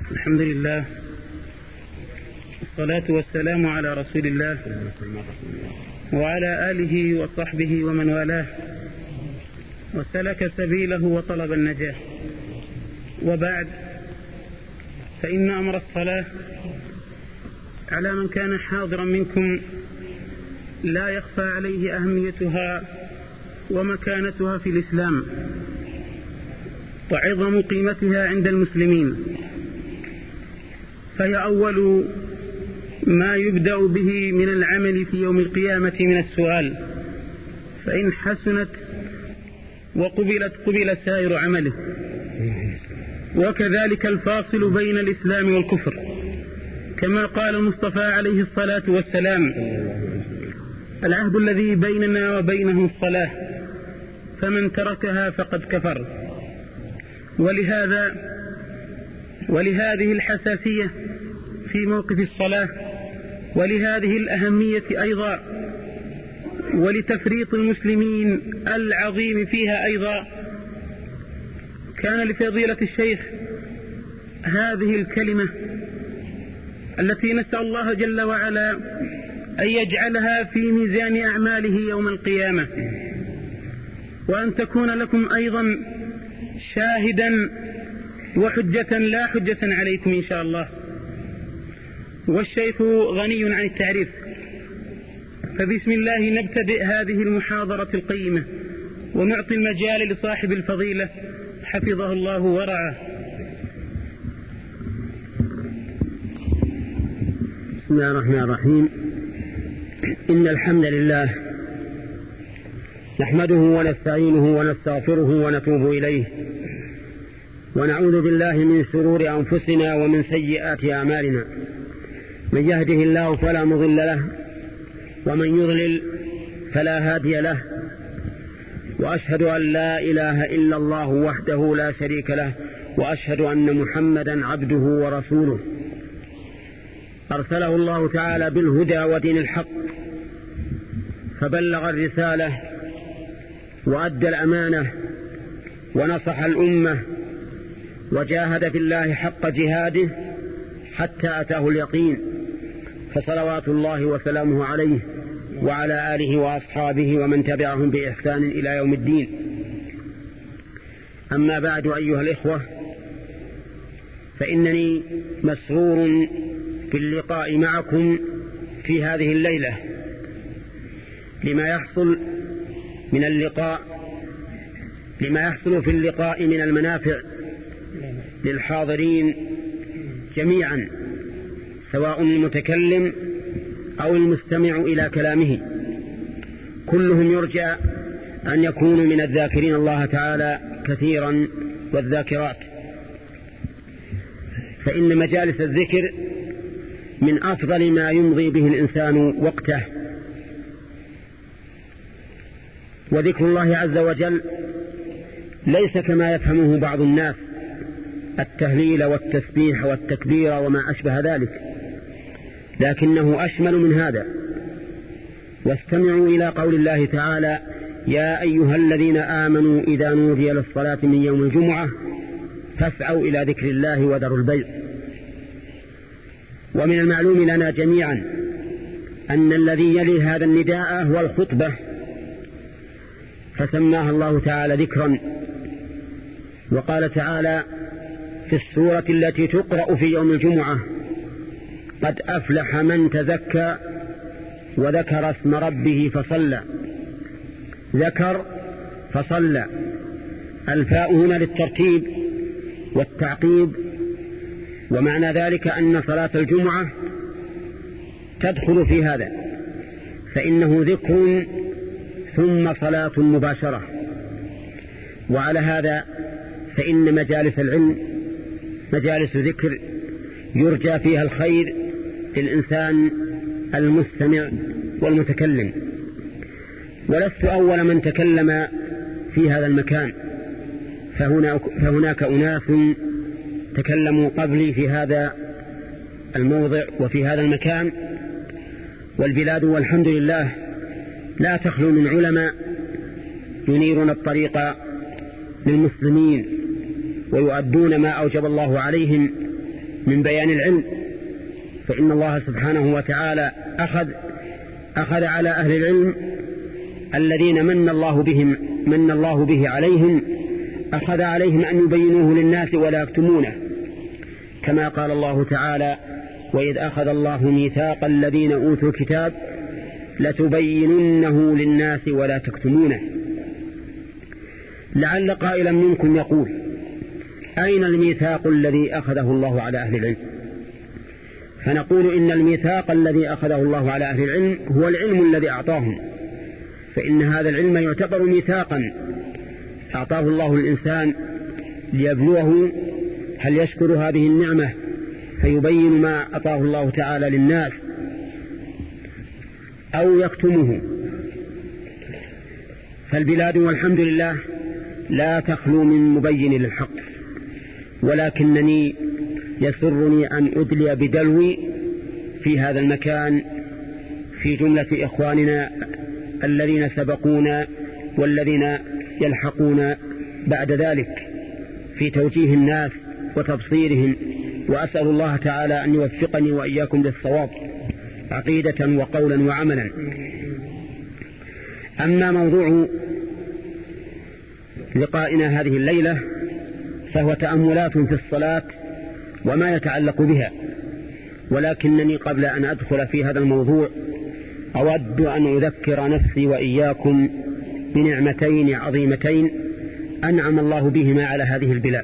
الحمد لله والصلاة والسلام على رسول الله وعلى آله وصحبه ومن والاه وسلك سبيله وطلب النجاة. وبعد، فإن أمر الصلاة على من كان حاضرا منكم لا يخفى عليه أهميتها ومكانتها في الإسلام وعظم قيمتها عند المسلمين، فهي أول ما يبدأ به من العمل في يوم القيامة من السؤال، فإن حسنت وقبلت قبل سائر عمله. وكذلك الفاصل بين الإسلام والكفر، كما قال المصطفى عليه الصلاة والسلام: العهد الذي بيننا وبينهم الصلاة، فمن تركها فقد كفر. ولهذه الحساسية في موقف الصلاة، ولهذه الأهمية أيضا، ولتفريط المسلمين العظيم فيها أيضا، كان لفضيلة الشيخ هذه الكلمة التي نسأل الله جل وعلا أن يجعلها في ميزان أعماله يوم القيامة، وأن تكون لكم أيضا شاهدا وحجة لا حجة عليكم إن شاء الله. والشيخ غني عن التعريف، فبسم الله نبتدئ هذه المحاضرة القيمة، ونعطي المجال لصاحب الفضيلة حفظه الله ورعاه. بسم الله الرحمن الرحيم. إن الحمد لله نحمده ونستعينه ونستغفره ونتوب إليه، ونعوذ بالله من شرور أنفسنا ومن سيئات أعمالنا. من يهده الله فلا مضل له، ومن يضلل فلا هادي له، وأشهد أن لا إله إلا الله وحده لا شريك له، وأشهد أن محمدا عبده ورسوله أرسله الله تعالى بالهدى ودين الحق، فبلغ الرسالة وأدى الأمانة ونصح الأمة، وجاهد في الله حق جهاده حتى أتاه اليقين، فصلوات الله وسلامه عليه وعلى آله وأصحابه ومن تبعهم بإحسان إلى يوم الدين. أما بعد، أيها الإخوة، فإنني مسرور باللقاء معكم في هذه الليلة لما يحصل في اللقاء من المنافع للحاضرين جميعا، سواء المتكلم أو المستمع إلى كلامه، كلهم يرجى أن يكونوا من الذاكرين الله تعالى كثيرا والذاكرات، فإن مجالس الذكر من أفضل ما يمضي به الإنسان وقته. وذكر الله عز وجل ليس كما يفهمه بعض الناس التهليل والتسبيح والتكبير وما أشبه ذلك، لكنه أشمل من هذا. واستمعوا إلى قول الله تعالى: يا أيها الذين آمنوا إذا نودي للصلاة من يوم الجمعة فاسعوا إلى ذكر الله وذروا البيع. ومن المعلوم لنا جميعا أن الذي يلي هذا النداء هو الخطبة، فسماها الله تعالى ذكرا، وقال تعالى في السورة التي تقرأ في يوم الجمعة: قد أفلح من تزكى وذكر اسم ربه فصلى. ذكر فصلى، الفاء هنا للترتيب والتعقيب، ومعنى ذلك أن صلاة الجمعة تدخل في هذا، فإنه ذكر ثم صلاة مباشرة. وعلى هذا فإن مجالس العلم مجالس ذكر يرجى فيها الخير للإنسان المستمع والمتكلم. ولست أول من تكلم في هذا المكان، فهناك أناس تكلموا قبلي في هذا الموضع وفي هذا المكان، والبلاد والحمد لله لا تخلو من علماء ينيرون الطريق للمسلمين ويؤدون ما أوجب الله عليهم من بيان العلم، فإن الله سبحانه وتعالى أخذ على أهل العلم الذين من الله به عليهم، أخذ عليهم أن يبينوه للناس ولا يكتمونه، كما قال الله تعالى: وإذ أخذ الله ميثاق الذين أوتوا الكتاب لتبيننه للناس ولا تكتمونه. لعل قائلا منكم يقول: أين الميثاق الذي أخذه الله على أهل العلم؟ فنقول إن الميثاق الذي أخذه الله على أهل العلم هو العلم الذي أعطاهم، فإن هذا العلم يعتبر ميثاقا أعطاه الله الإنسان ليبلوه هل يشكر هذه النعمة فيبين ما أعطاه الله تعالى للناس أو يكتمه. فالبلاد والحمد لله لا تخلو من مبين للحق، ولكنني يسرني أن أدلي بدلوي في هذا المكان في جملة إخواننا الذين سبقونا والذين يلحقون بعد ذلك في توجيه الناس وتبصيرهم، وأسأل الله تعالى أن يوفقني وإياكم للصواب عقيدة وقولا وعملا. أما موضوع لقائنا هذه الليلة فهو تأملات في الصلاة وما يتعلق بها، ولكنني قبل أن أدخل في هذا الموضوع أود أن أذكر نفسي وإياكم بنعمتين عظيمتين أنعم الله بهما على هذه البلاد،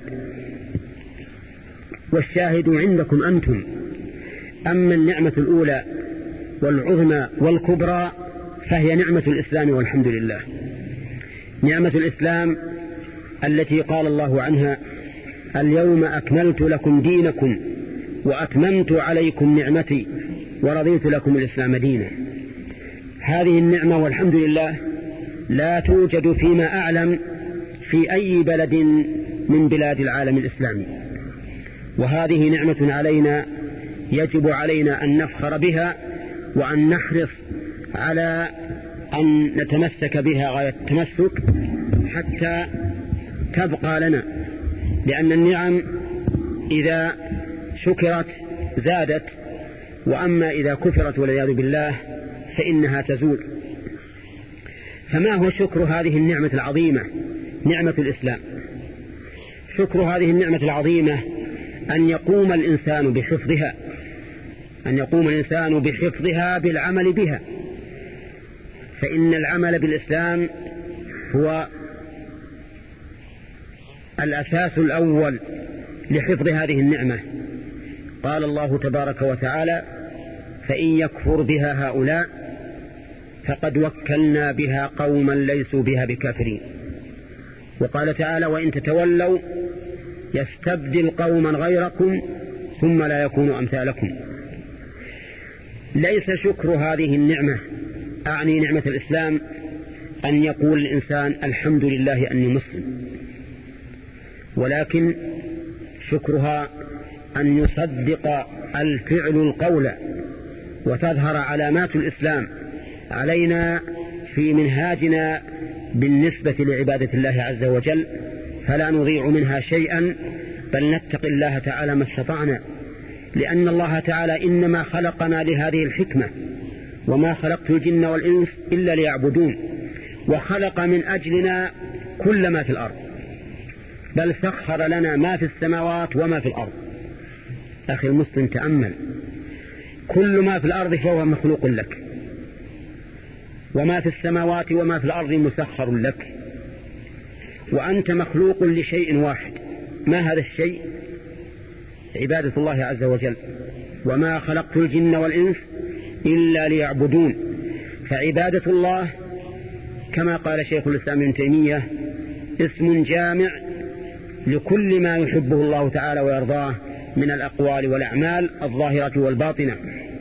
والشاهد عندكم أنتم. أما النعمة الأولى والعظمى والكبرى فهي نعمة الإسلام والحمد لله. نعمة الإسلام التي قال الله عنها: اليوم أكملت لكم دينكم وأتممت عليكم نعمتي ورضيت لكم الإسلام دينا. هذه النعمة والحمد لله لا توجد فيما أعلم في أي بلد من بلاد العالم الإسلامي، وهذه نعمة علينا يجب علينا أن نفخر بها وأن نحرص على أن نتمسك بها غاية التمسك حتى تبقى لنا، لأن النعم إذا شكرت زادت، وأما إذا كفرت والعياذ بالله فإنها تزول. فما هو شكر هذه النعمة العظيمة نعمة الإسلام؟ شكر هذه النعمة العظيمة أن يقوم الإنسان بحفظها بالعمل بها، فإن العمل بالإسلام هو الأساس الأول لحفظ هذه النعمة. قال الله تبارك وتعالى: فإن يكفر بها هؤلاء فقد وكلنا بها قوما ليسوا بها بكافرين. وقال تعالى: وإن تتولوا يستبدل قوما غيركم ثم لا يكونوا أمثالكم. ليس شكر هذه النعمة أعني نعمة الإسلام أن يقول الإنسان الحمد لله أني مسلم، ولكن شكرها أن يصدق الفعل القول وتظهر علامات الإسلام علينا في منهاجنا بالنسبة لعبادة الله عز وجل، فلا نضيع منها شيئا بل نتقي الله تعالى ما استطعنا، لأن الله تعالى إنما خلقنا لهذه الحكمة: وما خلقت الجن والإنس إلا ليعبدون. وخلق من أجلنا كل ما في الأرض، بل سخر لنا ما في السماوات وما في الأرض. أخي المسلم تأمل، كل ما في الأرض فهو مخلوق لك، وما في السماوات وما في الأرض مسخر لك، وأنت مخلوق لشيء واحد. ما هذا الشيء؟ عبادة الله عز وجل. وما خلقت الجن والإنس إلا ليعبدون. فعبادة الله كما قال شيخ الإسلام ابن تيمية اسم جامع لكل ما يحبه الله تعالى ويرضاه من الأقوال والأعمال الظاهرة والباطنة.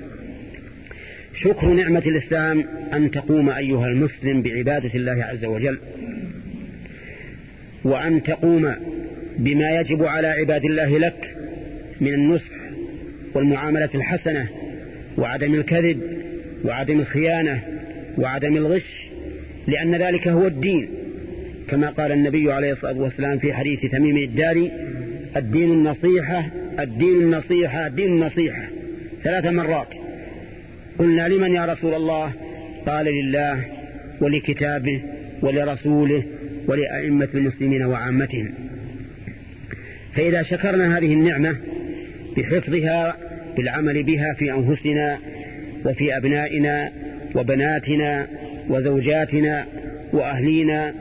شكر نعمة الإسلام أن تقوم أيها المسلم بعبادة الله عز وجل، وأن تقوم بما يجب على عباد الله لك من النصح والمعاملة الحسنة وعدم الكذب وعدم الخيانة وعدم الغش، لأن ذلك هو الدين، كما قال النبي عليه الصلاة والسلام في حديث تميم الداري: الدين النصيحة الدين النصيحة الدين النصيحة 3 مرات. قلنا لمن يا رسول الله؟ قال لله ولكتابه ولرسوله ولأئمة المسلمين وعامتهم. فإذا شكرنا هذه النعمة بحفظها بالعمل بها في أنفسنا وفي أبنائنا وبناتنا وزوجاتنا وأهلينا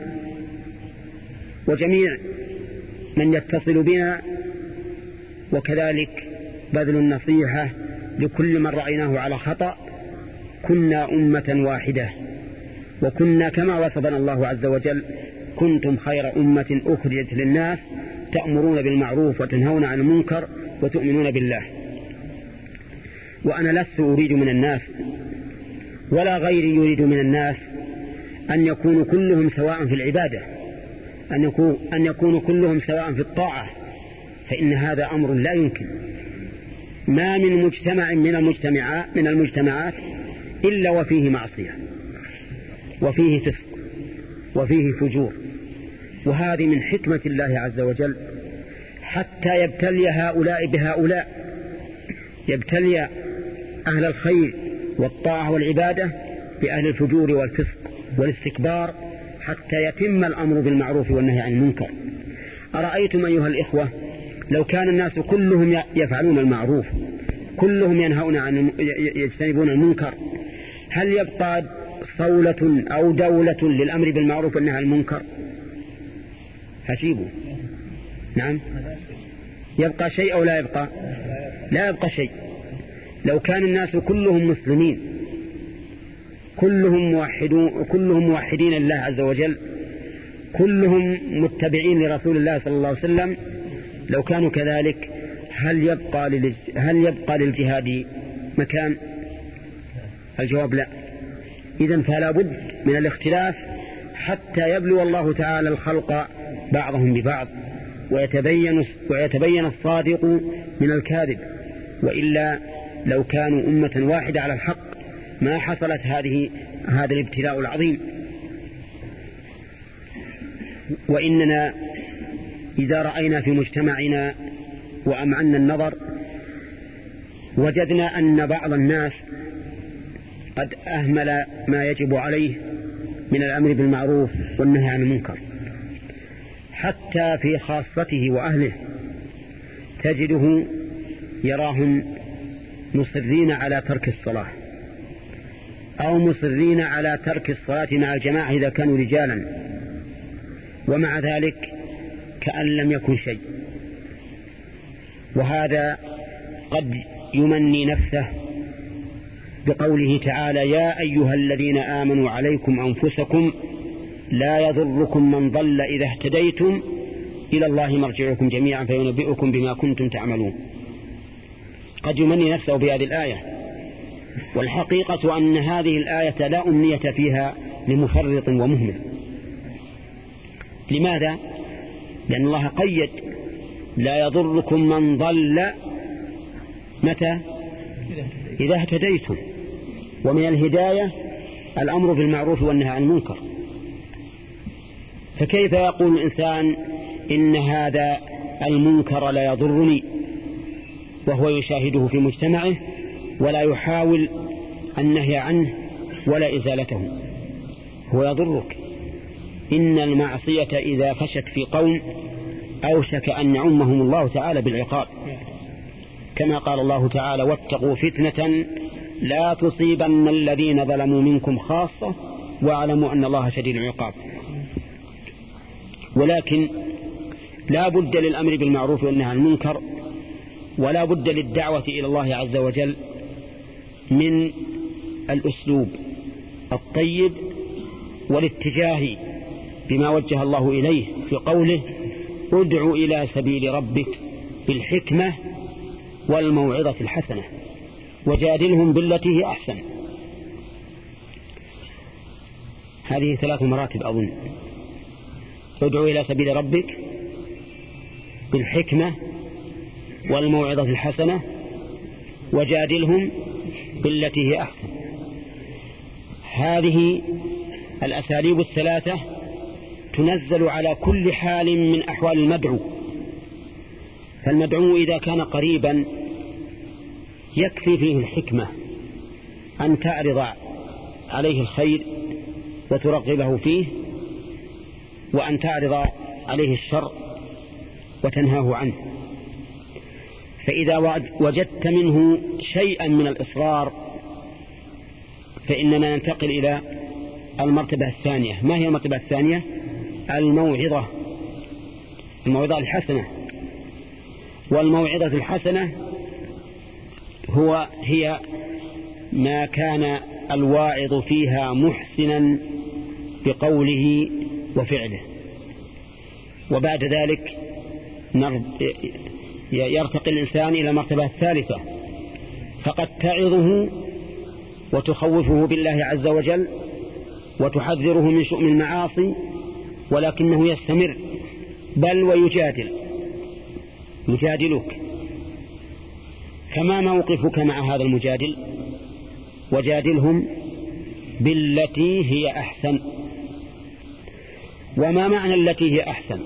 وجميع من يتصل بنا، وكذلك بذل النصيحة لكل من رأيناه على خطأ، كنا أمة واحدة، وكنا كما وصفنا الله عز وجل: كنتم خير أمة أخرجت للناس تأمرون بالمعروف وتنهون عن المنكر وتؤمنون بالله. وأنا لست أريد من الناس ولا غيري يريد من الناس أن يكونوا كلهم سواء في العبادة، أن يكونوا كلهم سواء في الطاعة، فإن هذا أمر لا يمكن. ما من مجتمع من المجتمعات إلا وفيه معصية وفيه فسق وفيه فجور، وهذه من حكمة الله عز وجل حتى يبتلي هؤلاء بهؤلاء، يبتلي أهل الخير والطاعة والعبادة بأهل الفجور والفسق والاستكبار حتى يتم الأمر بالمعروف والنهي عن المنكر. أرأيتم أيها الإخوة لو كان الناس كلهم يفعلون المعروف، كلهم ينهون عن يجتنبون المنكر، هل يبقى صولة أو دولة للأمر بالمعروف والنهي عن المنكر؟ هشيبه. نعم، يبقى شيء أو لا يبقى؟ لا يبقى شيء. لو كان الناس كلهم مسلمين، كلهم موحدين لله عز وجل، كلهم متبعين لرسول الله صلى الله عليه وسلم، لو كانوا كذلك هل يبقى للجهاد مكان؟ الجواب لا. إذن فلا بد من الاختلاف حتى يبلو الله تعالى الخلق بعضهم ببعض ويتبين الصادق من الكاذب، وإلا لو كانوا أمة واحدة على الحق ما حصلت هذا الابتلاء العظيم. وإننا إذا رأينا في مجتمعنا وأمعنا النظر وجدنا أن بعض الناس قد أهمل ما يجب عليه من الأمر بالمعروف والنهي عن المنكر، حتى في خاصته وأهله تجده يراهم مصرين على ترك الصلاة أو مصرين على ترك الصلاة مع الجماعة إذا كانوا رجالا، ومع ذلك كأن لم يكن شيء. وهذا قد يمني نفسه بقوله تعالى: يا أيها الذين آمنوا عليكم أنفسكم لا يضركم من ضل إذا اهتديتم إلى الله مرجعكم جميعا فينبئكم بما كنتم تعملون. قد يمني نفسه بهذه الآية، والحقيقة أن هذه الآية لا أمنية فيها لمفرط ومهمل. لماذا؟ لأن الله قيد: لا يضركم من ضل متى؟ إذا اهتديتم. ومن الهداية الأمر بالمعروف والنهي عن المنكر. فكيف يقول الإنسان إن هذا المنكر لا يضرني وهو يشاهده في مجتمعه ولا يحاول النهي عنه ولا إزالته؟ هو يضرك. إن المعصية إذا فشت في قوم أوشك أن يعمهم الله تعالى بالعقاب، كما قال الله تعالى: واتقوا فتنة لا تصيبن الذين ظلموا منكم خاصة واعلموا أن الله شديد العقاب. ولكن لا بد للأمر بالمعروف والنهي عن المنكر، ولا بد للدعوة إلى الله عز وجل من الأسلوب الطيب والاتجاه بما وجه الله إليه في قوله: ادع إلى سبيل ربك بالحكمة والموعظة الحسنة وجادلهم بالتي هي أحسن. هذه 3 مراتب أظن: ادع إلى سبيل ربك بالحكمة والموعظة الحسنة وجادلهم بالتي هي أحسن. هذه الأساليب ال3 تنزل على كل حال من أحوال المدعو، فالمدعو إذا كان قريبا يكفي فيه الحكمة أن تعرض عليه الخير وترغبه فيه، وأن تعرض عليه الشر وتنهاه عنه. فإذا وجدت منه شيئا من الإصرار فإننا ننتقل إلى المرتبة الثانية. ما هي المرتبة الثانية؟ الموعظة الحسنة. والموعظة الحسنة هي ما كان الواعظ فيها محسنا بقوله وفعله، وبعد ذلك يرتقي الإنسان إلى المرتبة الثالثة، فقد تعظه وتخوفه بالله عز وجل وتحذره من شؤم المعاصي، ولكنه يستمر بل يجادلك. فما موقفك مع هذا المجادل؟ وجادلهم بالتي هي أحسن. وما معنى التي هي أحسن؟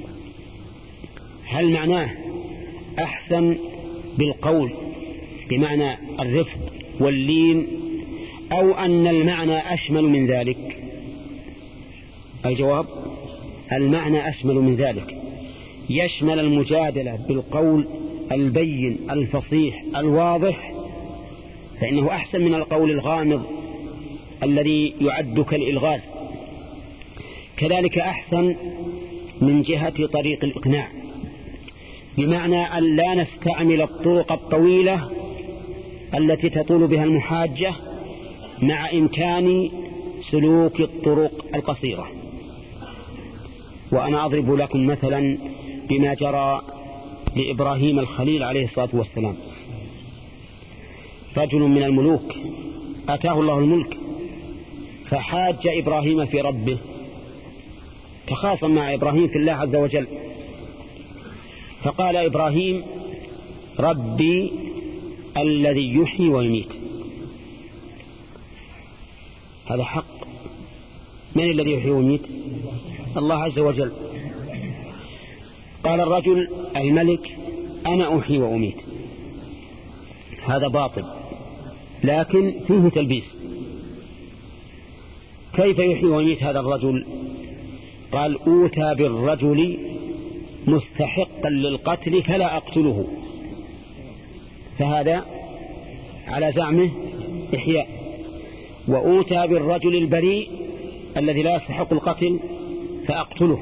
هل معناه أحسن بالقول بمعنى الرفق واللين، أو أن المعنى أشمل من ذلك؟ الجواب: المعنى أشمل من ذلك، يشمل المجادلة بالقول البين الفصيح الواضح، فإنه أحسن من القول الغامض الذي يعد كالإلغاز. كذلك أحسن من جهة طريق الإقناع، بمعنى أن لا نستعمل الطرق الطويلة التي تطول بها المحاجة مع إمكان سلوك الطرق القصيرة. وأنا أضرب لكم مثلا بما جرى لإبراهيم الخليل عليه الصلاة والسلام. رجل من الملوك أتاه الله الملك، فحاج إبراهيم في ربه، تخاصم مع إبراهيم في الله عز وجل، فقال إبراهيم: ربي الذي يحيي ويميت. هذا حق. من الذي يحيي ويميت؟ الله عز وجل. قال الرجل الملك: أنا أحيي وأميت. هذا باطل، لكن فيه تلبيس. كيف يحيي ويميت هذا الرجل؟ قال: أوتى بالرجل مستحقا للقتل فلا أقتله، فهذا على زعمه إحياء. وأوتى بالرجل البريء الذي لا يستحق القتل فأقتله،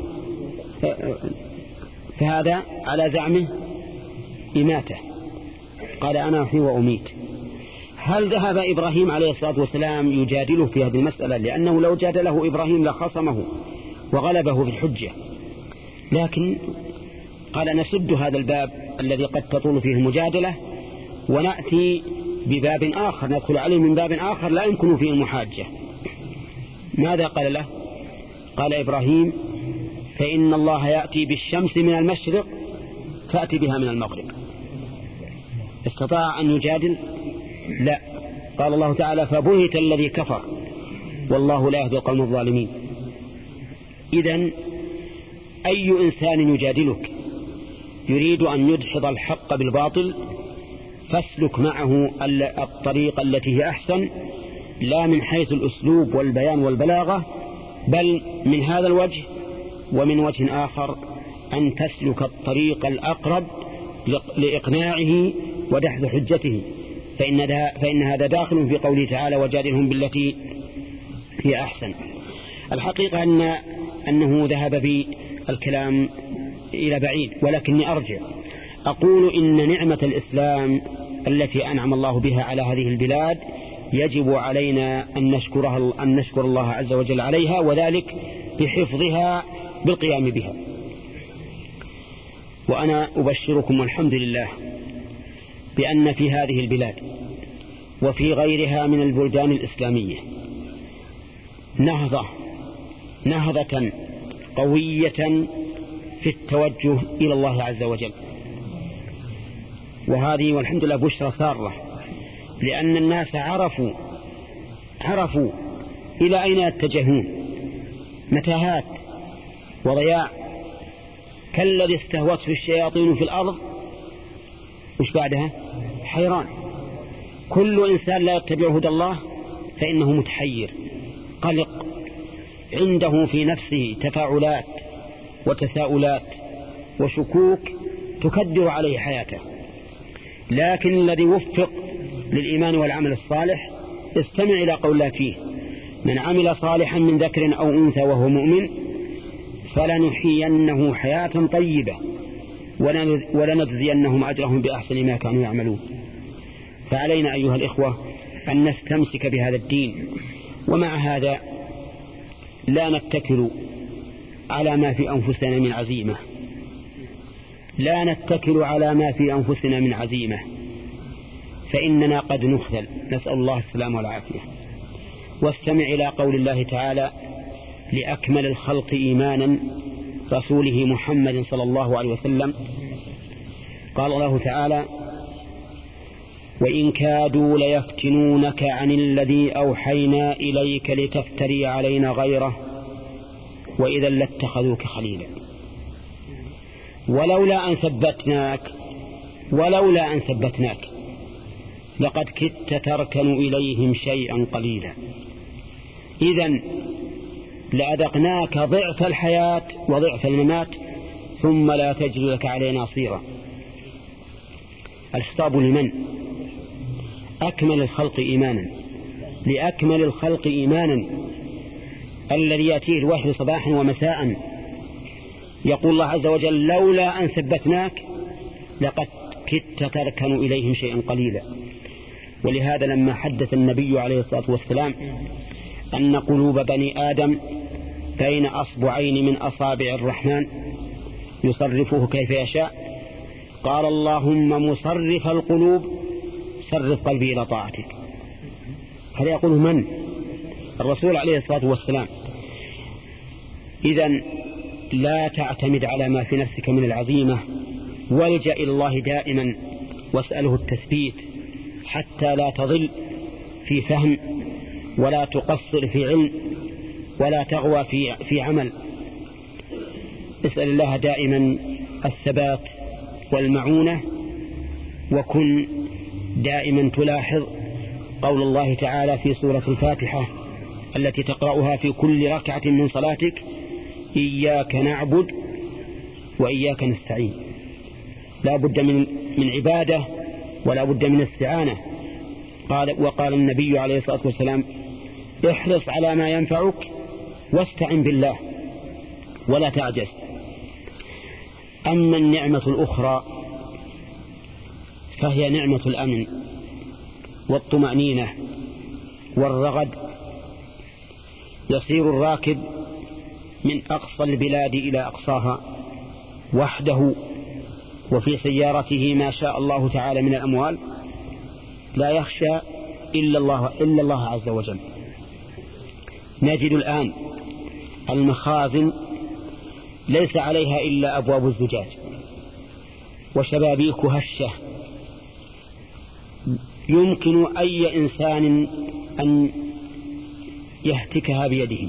فهذا على زعمه إماتة. قال: أنا أحيي وأميت. هل ذهب إبراهيم عليه الصلاة والسلام يجادله في هذه المسألة؟ لأنه لو جادله إبراهيم لخصمه وغلبه في الحجة، لكن قال: نسد هذا الباب الذي قد تطول فيه المجادلة ونأتي بباب آخر، ندخل عليه من باب آخر لا يمكن فيه المحاجة. ماذا قال له؟ قال إبراهيم: فإن الله يأتي بالشمس من المشرق فأتي بها من المغرب. استطاع أن يجادل؟ لا. قال الله تعالى: فبهت الذي كفر والله لا يهدي القوم الظالمين. إذن أي إنسان يجادلك يريد أن يدحض الحق بالباطل فاسلك معه الطريقة التي هي أحسن، لا من حيث الأسلوب والبيان والبلاغة، بل من هذا الوجه ومن وجه آخر أن تسلك الطريق الأقرب لإقناعه ودحض حجته، فإن هذا داخل في قوله تعالى: وجادلهم بالتي هي أحسن. الحقيقة أنه ذهب بالكلام إلى بعيد، ولكني أرجع أقول إن نعمة الإسلام التي أنعم الله بها على هذه البلاد يجب علينا أن نشكر الله عز وجل عليها، وذلك بحفظها بالقيام بها. وأنا أبشركم والحمد لله بأن في هذه البلاد وفي غيرها من البلدان الإسلامية نهضة قوية في التوجه إلى الله عز وجل، وهذه والحمد لله بشرى سارة، لأن الناس عرفوا إلى أين يتجهون، متاهات وضياع، كالذي استهوته الشياطين في الأرض وش بعدها؟ حيران. كل إنسان لا يتبع هدى الله فإنه متحير قلق، عنده في نفسه تفاعلات وتساؤلات وشكوك تكدر عليه حياته. لكن الذي وفق للإيمان والعمل الصالح استمع إلى قول الله فيه: من عمل صالحا من ذكر أو أنثى وهو مؤمن فلنحيينه حياة طيبة ولنجزينهم أجرهم بأحسن ما كانوا يعملون. فعلينا أيها الإخوة أن نستمسك بهذا الدين، ومع هذا لا نتكل على ما في أنفسنا من عزيمة، لا نتكل على ما في أنفسنا من عزيمة، فإننا قد نخذل، نسأل الله السلامة والعافية. واستمع إلى قول الله تعالى لأكمل الخلق إيمانا رسوله محمد صلى الله عليه وسلم. قال الله تعالى: وإن كادوا ليفتنونك عن الذي أوحينا إليك لتفتري علينا غيره وإذا لاتخذوك خليلا ولولا أن ثبتناك لقد كدت تركن إليهم شيئا قليلا إذن لأذقناك ضعف الحياة وضعف الممات ثم لا تجد لك علينا نصيرا. الخطاب لمن؟ أكمل الخلق إيمانا، لأكمل الخلق إيمانا الذي يأتيه الوحي صباحا ومساء. يقول الله عز وجل: لولا أن ثبتناك لقد كدت تركن إليهم شيئا قليلا. ولهذا لما حدث النبي عليه الصلاة والسلام أن قلوب بني آدم بين أصبعين من أصابع الرحمن يصرفه كيف يشاء، قال: اللهم مصرف القلوب صرف قلبي إلى طاعتك. هذا يقول من؟ الرسول عليه الصلاة والسلام. إذن لا تعتمد على ما في نفسك من العزيمة، والجأ إلى الله دائما واسأله التثبيت حتى لا تضل في فهم ولا تقصر في علم ولا تغوى في عمل. اسأل الله دائما الثبات والمعونة، وكن دائما تلاحظ قول الله تعالى في سورة الفاتحة التي تقرأها في كل ركعة من صلاتك: إياك نعبد وإياك نستعين. لا بد من عبادة ولا بد من استعانة. وقال النبي عليه الصلاة والسلام: احرص على ما ينفعك واستعن بالله ولا تعجز. أما النعمة الأخرى فهي نعمة الأمن والطمأنينة والرغد. يسير الراكب من أقصى البلاد إلى أقصاها وحده وفي سيارته ما شاء الله تعالى من الأموال، لا يخشى إلا الله عز وجل. نجد الآن المخازن ليس عليها إلا أبواب الزجاج وشبابيك هشة، يمكن أي إنسان أن يهتكها بيده،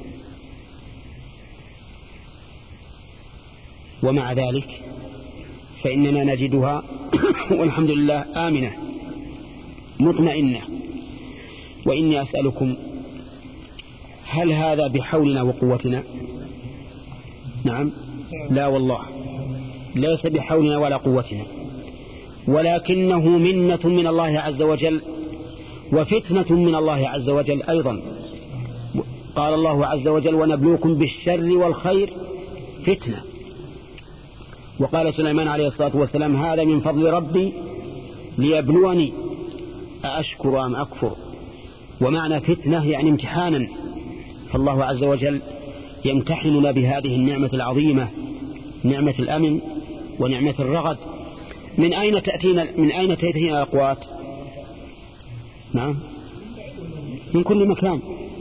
ومع ذلك فإننا نجدها والحمد لله آمنة مطمئنة. وإني أسألكم: هل هذا بحولنا وقوتنا؟ نعم، لا والله، ليس بحولنا ولا قوتنا، ولكنه منة من الله عز وجل وفتنة من الله عز وجل أيضا. قال الله عز وجل: ونبلوكم بالشر والخير فتنة. وقال سليمان عليه الصلاة والسلام: هذا من فضل ربي ليبلوني أأشكر أم أكفر. ومعنى فتنة يعني امتحانا، فالله عز وجل يمتحننا بهذه النعمة العظيمة، نعمة الأمن ونعمة الرغد. من أين تأتينا الأقوات؟ نعم، من كل مكان.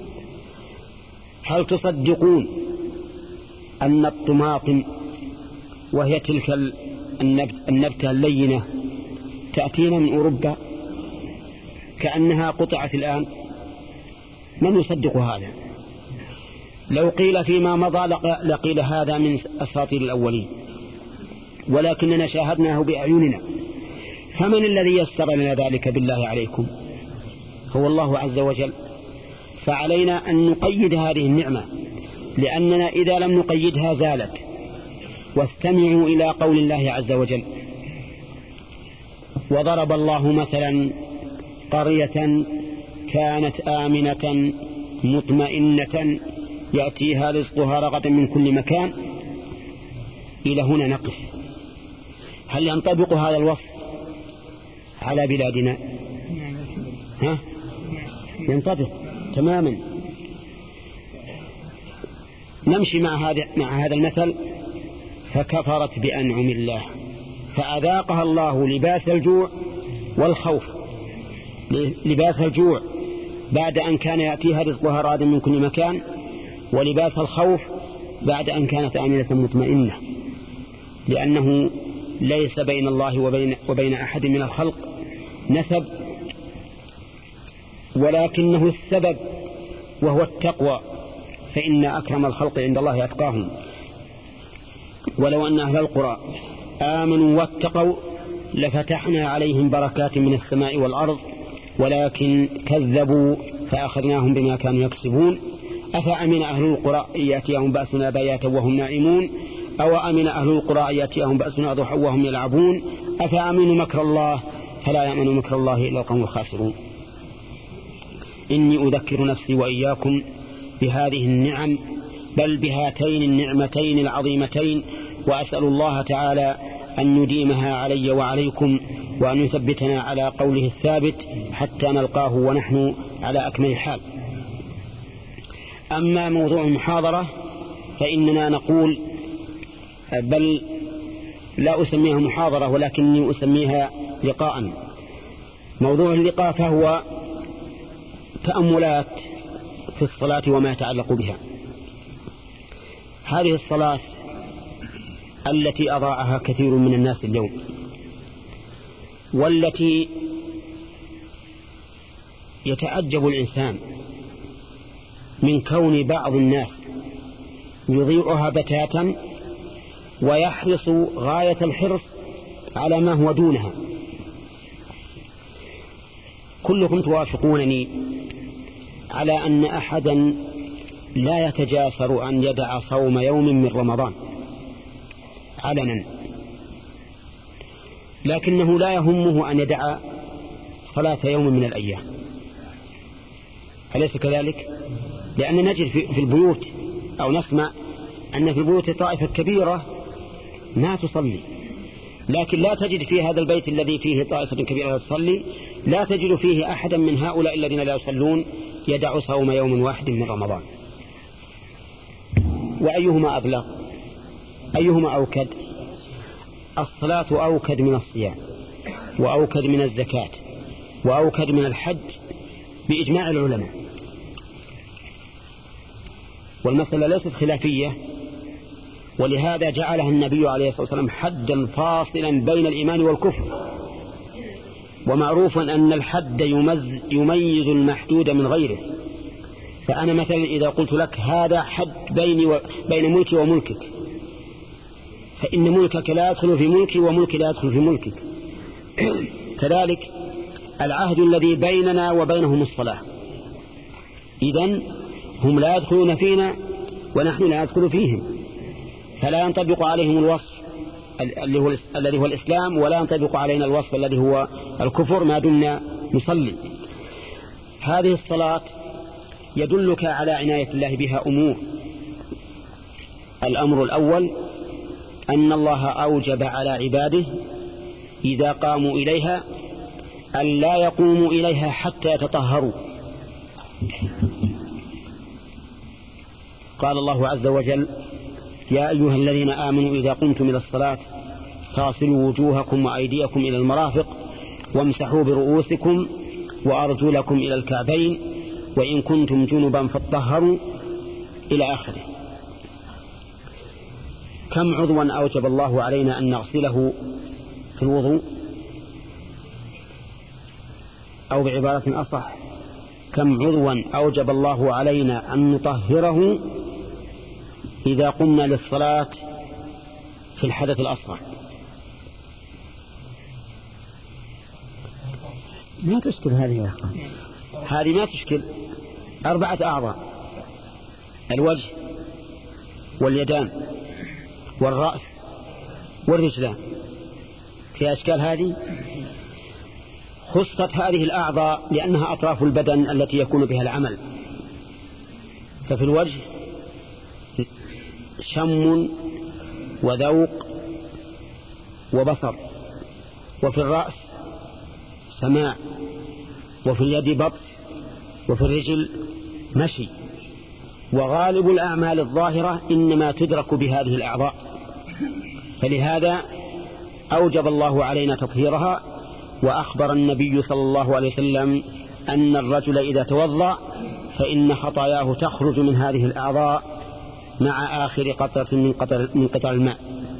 هل تصدقون أن الطماطم وهي تلك النبتة اللينة تأتينا من أوروبا كأنها قطعت الآن؟ من يصدق هذا؟ لو قيل فيما مضى لقيل هذا من أساطير الأولين، ولكننا شاهدناه بأعيننا فمن الذي يسر لنا ذلك بالله عليكم؟ هو الله عز وجل. فعلينا أن نقيد هذه النعمة، لأننا إذا لم نقيدها زالت. واستمعوا إلى قول الله عز وجل: وضرب الله مثلا قرية كانت آمنة مطمئنة يأتيها رزقها رغدا من كل مكان. إلى هنا نقف. هل ينطبق هذا الوصف على بلادنا؟ ينطبق تماما. نمشي مع هذا المثل: فكفرت بأنعم الله فأذاقها الله لباس الجوع والخوف. لباس الجوع بعد أن كان يأتيها رزقها رادا من كل مكان، ولباس الخوف بعد أن كانت آمنة مطمئنة، لأنه ليس بين الله وبين أحد من الخلق نسب، ولكنه السبب وهو التقوى، فإن أكرم الخلق عند الله أتقاهم. ولو أن أهل القرى آمنوا واتقوا لفتحنا عليهم بركات من السماء والأرض، ولكن كذبوا فأخذناهم بما كانوا يكسبون. أفأمن أهل القرى أن يأتيهم بأسنا بياتا وهم نائمون، أو أمن أهل القرى أن يأتيهم بأسنا ضحى وهم يلعبون. أفأمنوا مكر الله فلا يأمن مكر الله إلا القوم الخاسرون. إني أذكر نفسي وإياكم بهذه النعم، بل بهاتين النعمتين العظيمتين، وأسأل الله تعالى أن يديمها علي وعليكم، وأن يثبتنا على قوله الثابت حتى نلقاه ونحن على أكمل حال. أما موضوع المحاضرة فإننا نقول، بل لا أسميها محاضرة ولكني أسميها لقاء. موضوع اللقاء فهو تأملات في الصلاة وما يتعلق بها. هذه الصلاة التي أضاعها كثير من الناس اليوم، والتي يتعجب الإنسان من كون بعض الناس يضيعها بتاتا ويحرص غاية الحرص على ما هو دونها. كلكم توافقونني على أن أحدا لا يتجاسر أن يدع صوم يوم من رمضان علنا، لكنه لا يهمه أن يدع صلاة يوم من الأيام. أليس كذلك؟ لأن نجد في البيوت أو نسمع أن في البيوت طائفة كبيرة ما تصلي، لكن لا تجد في هذا البيت الذي فيه طائفة كبيرة تصلي، لا تجد فيه أحدا من هؤلاء الذين لا يصلون يدع صوم يوم واحد من رمضان. وأيهما أبلغ؟ أيهما أوكد؟ الصلاة أوكد من الصيام، وأوكد من الزكاة، وأوكد من الحج بإجماع العلماء. والمسألة ليست خلافية، ولهذا جعلها النبي عليه الصلاة والسلام حدا فاصلا بين الإيمان والكفر. ومعروف أن الحد يميز المحدود من غيره. فأنا مثلا إذا قلت لك هذا حد بين ملكي وملكك، فإن ملكك لا يدخل في ملكي وملكي لا يدخل في ملكك. كذلك العهد الذي بيننا وبينهم الصلاة، إذن هم لا يدخلون فينا ونحن لا ندخل فيهم، فلا ينطبق عليهم الوصف الذي هو الإسلام، ولا ينطبق علينا الوصف الذي هو الكفر ما دمنا نصلي. هذه الصلاة يدلك على عناية الله بها أمور. الأمر الأول أن الله أوجب على عباده إذا قاموا إليها أن لا يقوموا إليها حتى يتطهروا. قال الله عز وجل: يا أيها الذين آمنوا إذا قمتم إلى الصلاة فاغسلوا وجوهكم وأيديكم إلى المرافق وامسحوا برؤوسكم وأرجلكم إلى الكعبين وإن كنتم جنبا فاطهروا إلى آخره. كم عضوا أوجب الله علينا أن نغسله في الوضوء؟ أو بعبارة أصح، كم عضوا أوجب الله علينا أن نطهره إذا قمنا للصلاة في الحدث الأصغر؟ ما تشكل هذه يا أخوان، هذه ما تشكل. 4 أعضاء: الوجه واليدان والرأس والرجلان، في أشكال هذه. خصت هذه الأعضاء لأنها أطراف البدن التي يكون بها العمل. ففي الوجه شم وذوق وبصر، وفي الرأس سماع، وفي اليد بطش، وفي الرجل مشي. وغالب الأعمال الظاهرة إنما تدرك بهذه الأعضاء، فلهذا أوجب الله علينا تطهيرها. وأخبر النبي صلى الله عليه وسلم أن الرجل إذا توضأ فإن خطاياه تخرج من هذه الأعضاء مع آخر قطرة من قطر الماء.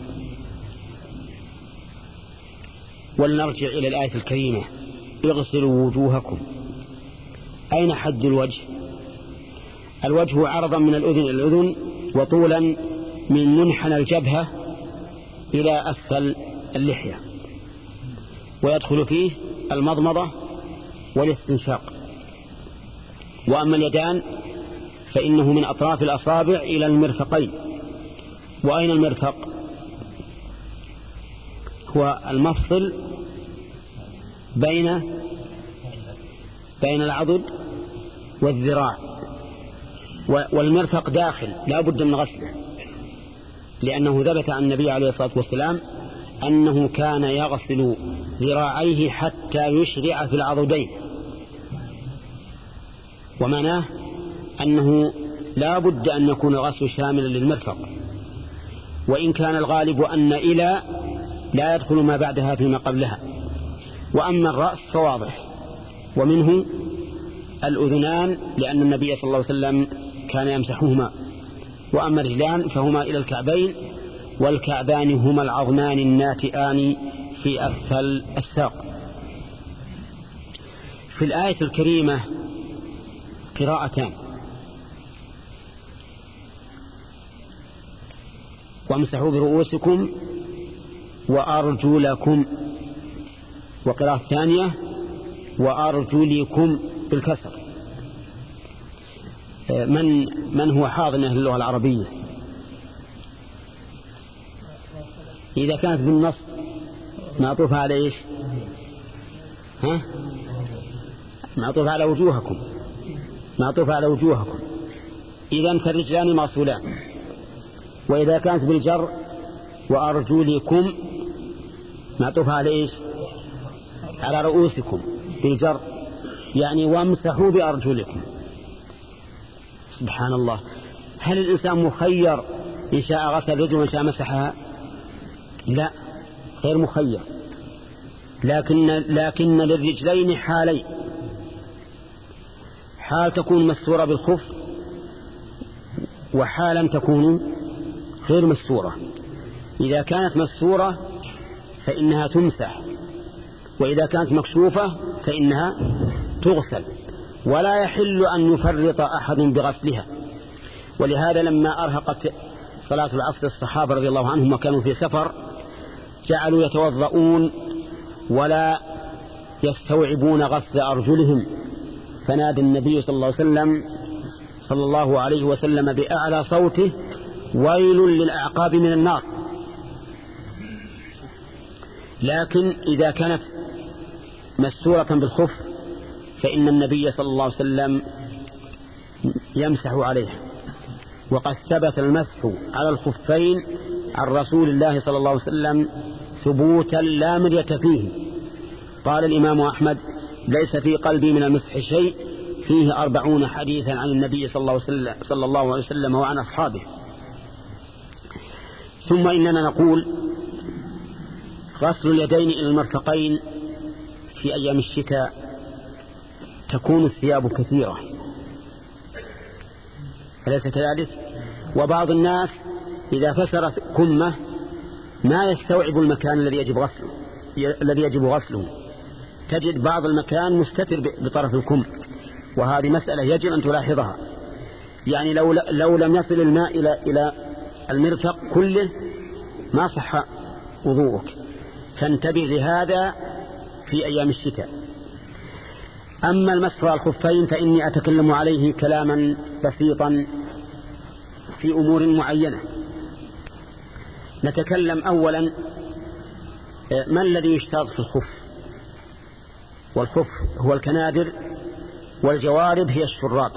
ولنرجع إلى الآية الكريمة: اغسلوا وجوهكم. أين حد الوجه؟ الوجه عرضا من الأذن إلى الأذن، وطولا من منحنى الجبهة إلى أسفل اللحية، ويدخل فيه المضمضة والاستنشاق. وأما اليدان فإنه من أطراف الأصابع إلى المرفقين. وأين المرفق؟ هو المفصل بين العضد والذراع، والمرفق داخل لا بد من غسله، لأنه ثبت عن النبي عليه الصلاة والسلام أنه كان يغسل ذراعيه حتى يشرع في العضدين. ومعناه أنه لا بد أن يكون الغسل شاملا للمرفق، وإن كان الغالب أن إلى لا يدخل ما بعدها فيما قبلها. وأما الرأس فواضح، ومنه الأذنان لأن النبي صلى الله عليه وسلم كان يمسحهما. وأما الرجلان فهما إلى الكعبين، والكعبان هما العظمان الناتئان في أسفل الساق. في الآية الكريمة قراءتان: وامسحوا برؤوسكم وأرجلكم، وقراءة ثانية: وأرجلكم بالكسر. من هو حاضن أهل اللغة العربية؟ إذا كانت بالنص معطوفة على إيش؟ معطوفة على وجوهكم، معطوفة على وجوهكم، إذن فالرجلان موصولان. وإذا كانت بالجر وأرجلكم معطوفة على إيش؟ على رؤوسكم بالجر، يعني وامسحوا بأرجلكم. سبحان الله، هل الإنسان مخير إن شاء غسل رجل وإن شاء مسحها؟ لا، غير مخير. لكن للرجلين حالين: حال تكون مستورة بالخف، وحالا تكون غير مستورة. إذا كانت مستورة فإنها تمسح، وإذا كانت مكشوفة فإنها تغسل، ولا يحل أن يفرط أحد بغسلها. ولهذا لما أرهقت صلاة العصر الصحابة رضي الله عنهم وكانوا في سفر جعلوا يتوضؤون ولا يستوعبون غسل أرجلهم، فنادى النبي صلى الله عليه وسلم بأعلى صوته: ويل للأعقاب من النار. لكن إذا كانت مستورة بالخف فإن النبي صلى الله عليه وسلم يمسح عليها. وقد ثبت المسح على الخفين عن رسول الله صلى الله عليه وسلم ثبوتا لا مرية فيه. قال الإمام أحمد: ليس في قلبي من المسح شيء، فيه 40 حديثا عن النبي صلى الله عليه وسلم وعن أصحابه. ثم إننا نقول: غسل اليدين إلى المرفقين في أيام الشتاء تكون الثياب كثيرة، أليس كذلك؟ وبعض الناس إذا فسرت كمه ما يستوعب المكان الذي يجب غسله، تجد بعض المكان مستتر بطرف الكم، وهذه مسألة يجب أن تلاحظها. يعني لو لم يصل الماء إلى المرفق كله ما صح وضوءك، فانتبه لهذا في أيام الشتاء. أما المسح على الخفين فإني أتكلم عليه كلاما بسيطا في أمور معينة. نتكلم أولا ما الذي يشترط في الخف؟ والخف هو الكنادر، والجوارب هي الشراب.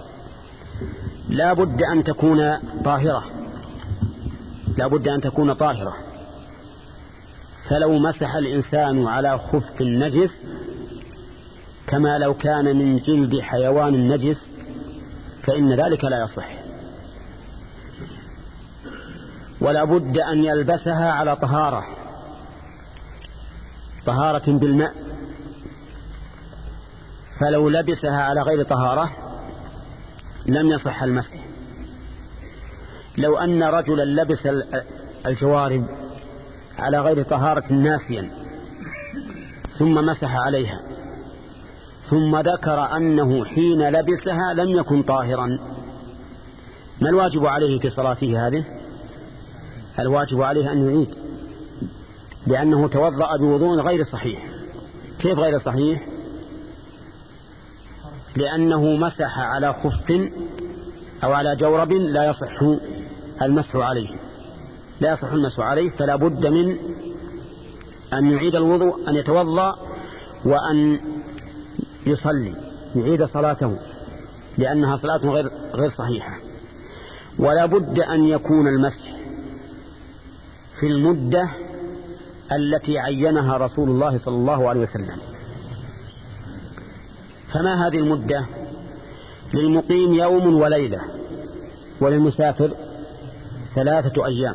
لا بد أن تكون طاهرة، لا بد أن تكون طاهرة. فلو مسح الإنسان على خف نجس كما لو كان من جلد حيوان نجس فإن ذلك لا يصح. ولا بد أن يلبسها على طهارة بالماء. فلو لبسها على غير طهارة لم يصح المسح. لو أن رجلا لبس الجوارب على غير طهارة ناسيا ثم مسح عليها ثم ذكر أنه حين لبسها لم يكن طاهرا، ما الواجب عليه في صلاته هذه؟ الواجب عليه أن يعيد، لأنه توضأ بوضوء غير صحيح. كيف غير صحيح؟ لأنه مسح على خف أو على جورب لا يصح المسح عليه، لا يصح المسح عليه. فلا بد من أن يعيد الوضوء، أن يتوضأ وأن يصلي، يعيد صلاته لأنها صلاة غير صحيحة. ولا بد أن يكون المسح في المدة التي عينها رسول الله صلى الله عليه وسلم. فما هذه المدة؟ للمقيم يوم وليلة، وللمسافر 3 أيام.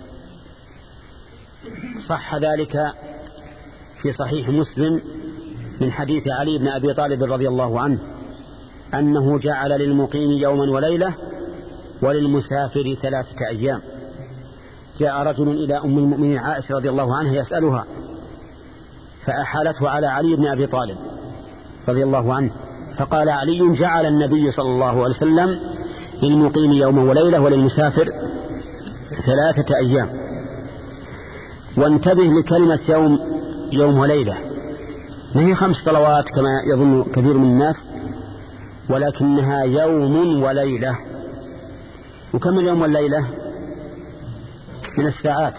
صح ذلك في صحيح مسلم من حديث علي بن أبي طالب رضي الله عنه أنه جعل للمقيم يوما وليلة وللمسافر 3 أيام. جاء رجل إلى أم المؤمنين عائشة رضي الله عنها يسألها، فأحالته على علي بن أبي طالب رضي الله عنه، فقال علي جعل النبي صلى الله عليه وسلم للمقيم يوما وليلة وللمسافر 3 أيام. وانتبه لكلمة يوم وليلة، ما هي 5 صلوات كما يظن كثير من الناس، ولكنها يوم وليلة. وكم اليوم والليلة من الساعات؟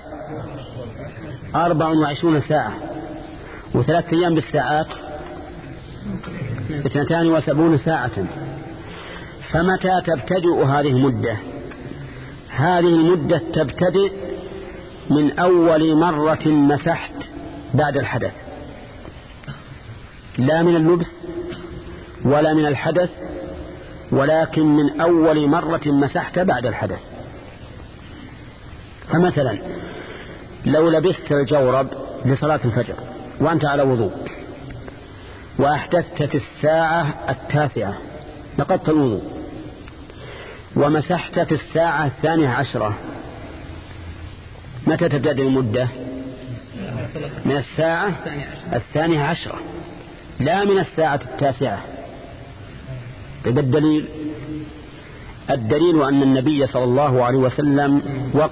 24 ساعة، و3 أيام بالساعات 72 ساعة. فمتى تبتدئ هذه المدة؟ هذه المدة تبتدئ من أول مرة مسحت بعد الحدث، لا من اللبس ولا من الحدث، ولكن من أول مرة مسحت بعد الحدث. فمثلا لو لبست الجورب لصلاة الفجر وأنت على وضوء وأحدثت في الساعة 9 نقضت الوضوء، ومسحت في الساعة 12، متى تبتدئ المدة؟ من الساعة 12، لا من الساعة 9. بالدليل، الدليل أن النبي صلى الله عليه وسلم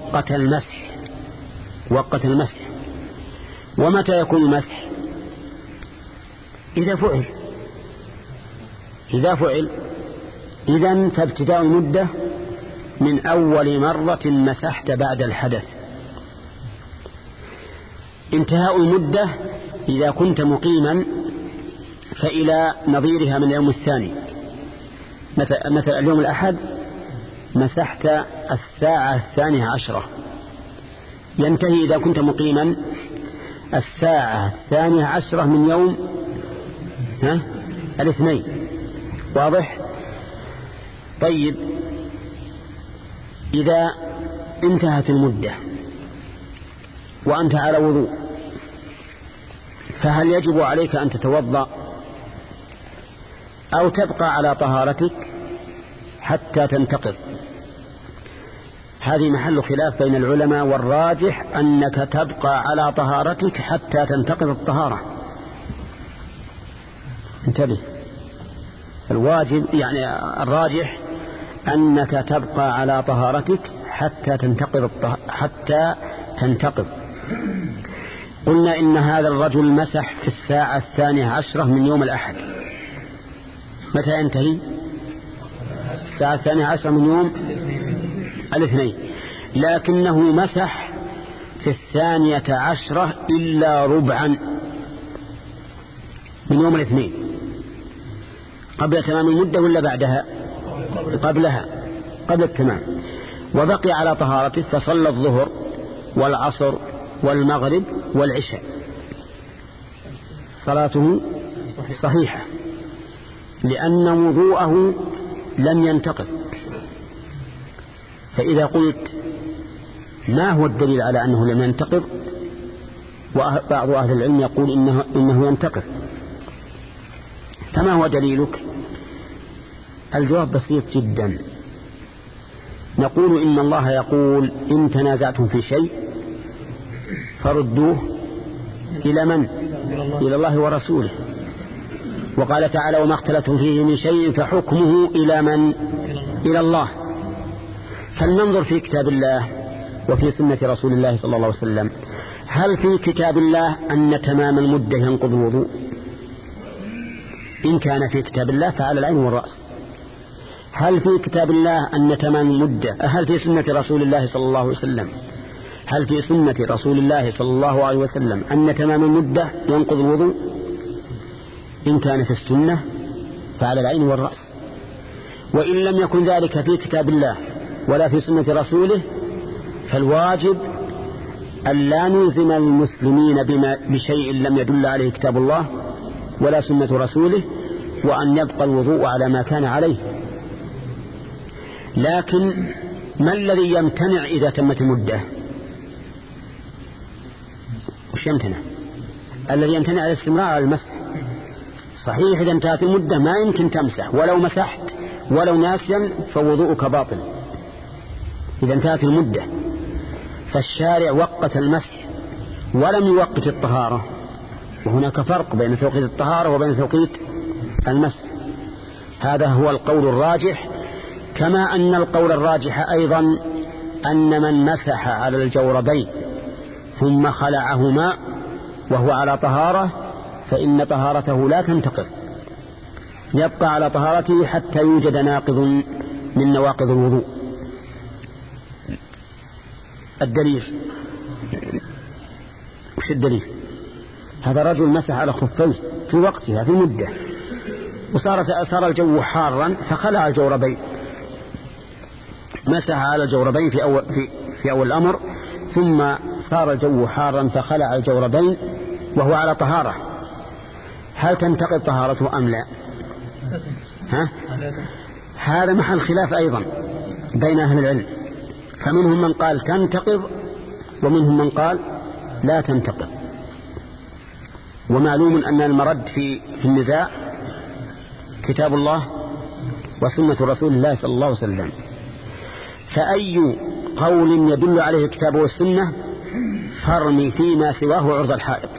وقت المسح. ومتى يكون المسح؟ إذا فعل. إذن فابتداء المدة من أول مرة مسحت بعد الحدث. انتهاء المدة إذا كنت مقيما فإلى نظيرها من اليوم الثاني. مثل اليوم الأحد مسحت الساعة 12، ينتهي إذا كنت مقيما الساعة 12 من يوم الاثنين. واضح؟ طيب، إذا انتهت المدة وأنت على وضوء فهل يجب عليك أن تتوضأ أو تبقى على طهارتك حتى تنتقض؟ هذه محل خلاف بين العلماء، والراجح أنك تبقى على طهارتك حتى تنتقض الطهارة. انتبه، الراجح أنك تبقى على طهارتك حتى تنتقض. قلنا إن هذا الرجل مسح في الساعة 12 من يوم الأحد، متى ينتهي؟ الساعة 12 من يوم الاثنين، لكنه مسح في 12 إلا ربعا من يوم الاثنين، قبل تمام المدة ولا بعدها؟ قبلها، قبل التمام، وبقي على طهارته، فصلى الظهر والعصر والمغرب والعشاء، صلاته صحيحة لأن وضوءه لم ينتقض. فإذا قلت ما هو الدليل على أنه لم ينتقض؟ وبعض أهل العلم يقول إنه ينتقض، فما هو دليلك؟ الجواب بسيط جدا، نقول إن الله يقول إن تنازعتم في شيء فردوه إلى من؟ إلى الله ورسوله. وقال تعالى وما اختلفتم فيه من شيء فحكمه إلى من؟ إلى الله. فلننظر في كتاب الله وفي سنة رسول الله صلى الله عليه وسلم، هل في كتاب الله أن تمام المدة ينقض الوضوء؟ إن كان في كتاب الله فعلى العين والرأس. هل في كتاب الله أن تمام المدة؟ هل في سنة رسول الله صلى الله عليه وسلم؟ هل في سنة رسول الله صلى الله عليه وسلم أن تمام المدة ينقض الوضوء؟ إن كان في السنة فعلى العين والرأس. وإن لم يكن ذلك في كتاب الله ولا في سنة رسوله، فالواجب أن لا نلزم المسلمين بشيء لم يدل عليه كتاب الله ولا سنة رسوله، وأن يبقى الوضوء على ما كان عليه. لكن ما الذي يمتنع إذا تمت المدة؟ وش يمتنع؟ الذي يمتنع الاستمرار على المسح. صحيح إذا انتهت المدة ما يمكن تمسح، ولو مسحت ولو ناسيا فوضوءك باطل إذا انتهت المدة. فالشارع وقت المسح ولم يوقت الطهارة، وهناك فرق بين توقيت الطهارة وبين توقيت المسح. هذا هو القول الراجح، كما أن القول الراجح أيضا أن من مسح على الجوربين ثم خلعهما وهو على طهارة فإن طهارته لا تنتقض، يبقى على طهارته حتى يوجد ناقض من نواقض الوضوء. الدليل، وش الدليل؟ هذا رجل مسح على خفيه في وقتها في مدة، وصار الجو حارا فخلع الجوربين، مسح على الجوربين في أول الأمر، ثم صار الجو حارا فخلع الجوربين وهو على طهارة، هل تنتقض طهارته أم لا؟ هذا محل خلاف أيضا بين أهل العلم، فمنهم من قال تنتقض ومنهم من قال لا تنتقض. ومعلوم أن المرد في النزاع كتاب الله وسنة رسول الله صلى الله عليه وسلم، فأي قول يدل عليه الكتاب والسنة فارمي فيما سواه عرض الحائط.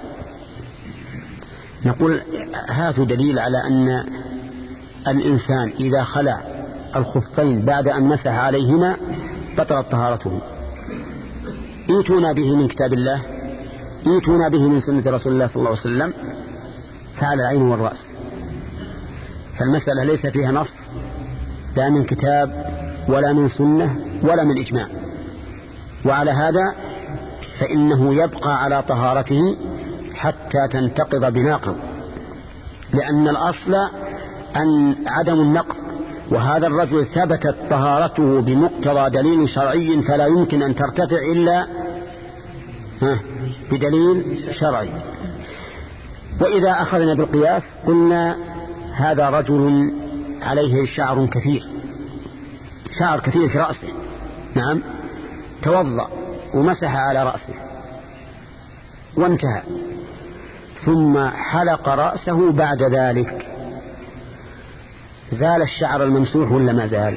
نقول هذا دليل على أن الإنسان إذا خلع الخفين بعد أن مسح عليهما بطلت طهارته. ايتونا به من كتاب الله، ايتونا به من سنة رسول الله صلى الله عليه وسلم، فعلى العين والرأس. فالمسألة ليس فيها نص لا من كتاب ولا من سنة ولا من إجماع، وعلى هذا فإنه يبقى على طهارته حتى تنتقض بناقض، لأن الأصل أن عدم النقض، وهذا الرجل ثبتت طهارته بمقتضى دليل شرعي فلا يمكن أن ترتفع إلا بدليل شرعي. وإذا أخذنا بالقياس قلنا هذا رجل عليه شعر كثير، شعر كثير في رأسه، نعم، توضأ ومسح على رأسه وانتهى، ثم حلق رأسه بعد ذلك، زال الشعر الممسوح ولا ما زال؟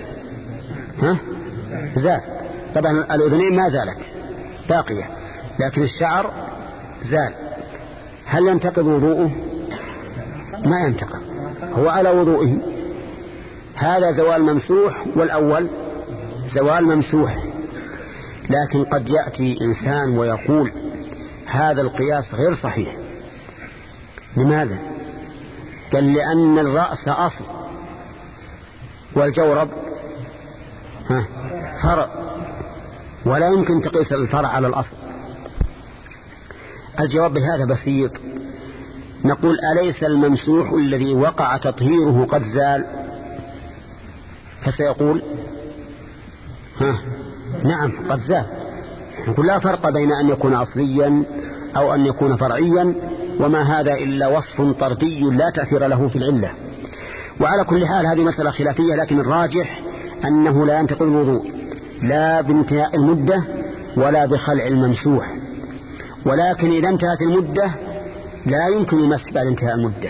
زال. طبعا الأذنين ما زالت باقية، لكن الشعر زال. هل ينتقض وضوءه؟ ما ينتقض، هو على وضوءه. هذا زوال ممسوح والأول زوال ممسوح. لكن قد يأتي إنسان ويقول هذا القياس غير صحيح. لماذا؟ قال لأن الرأس أصل والجورب فرع، ولا يمكن تقيس الفرع على الأصل. الجواب بهذا بسيط، نقول أليس الممسوح الذي وقع تطهيره قد زال؟ فسيقول نعم قد زال. نقول لا فرق بين أن يكون أصليا أو أن يكون فرعيا، وما هذا إلا وصف طردي لا تأثير له في العلة. وعلى كل حال هذه مسألة خلافية، لكن الراجح أنه لا ينتقل الوضوء لا بانتهاء المدة ولا بخلع الممسوح، ولكن إذا انتهت المدة لا يمكن المسح بعد انتهاء المدة.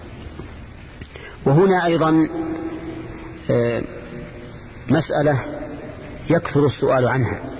وهنا أيضا مسألة يكثر السؤال عنها،